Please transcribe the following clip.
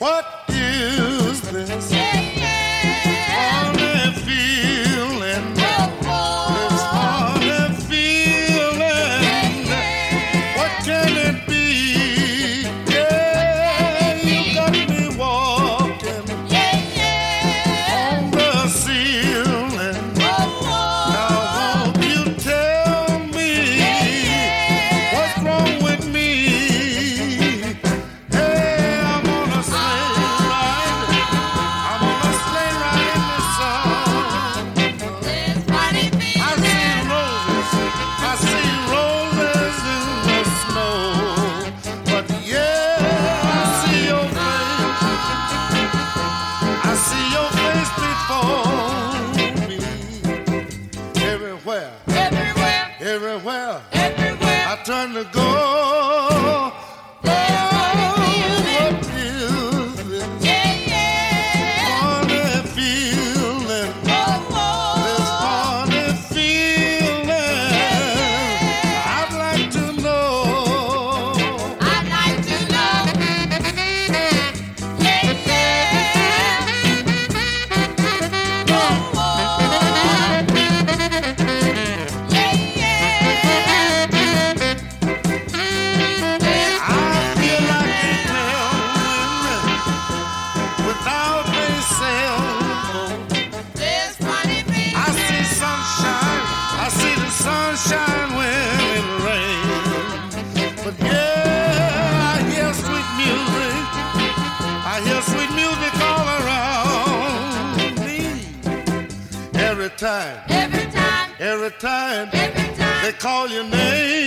What is this? Funny feeling. This funny feeling. What can it be? Yeah, you got me walking on the ceiling. Now won't you tell me what's wrong with me? Hey, I'm on a sleigh ride. I'm on a sleigh ride in the sun. I see roses in the snow. But yeah, I see your face before me. Everywhere I turn to go. Oh, what is this funny feeling? This funny feeling. I'd like to know. I feel like a tailwind without a sailboat. I see sunshine, I see the sunshine when it rains. But yeah, I hear sweet music. I hear sweet music all around me. Every time they call your name.